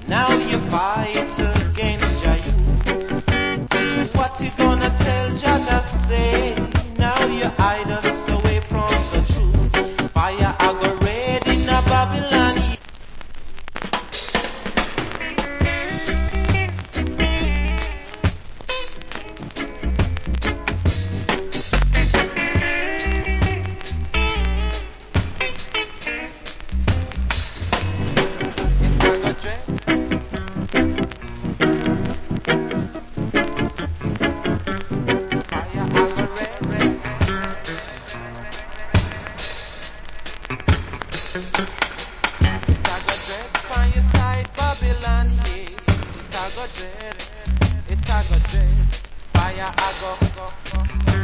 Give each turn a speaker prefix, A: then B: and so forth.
A: Now you fight against your youth. What you gonna tell Jah just say? Now you hide us away from the truth. Fire I go red in a Babylon. It I go dread. Fire I go red. It a go dread from your side, Babylon, yeah. It a go dread, it a go dread. Fire a go.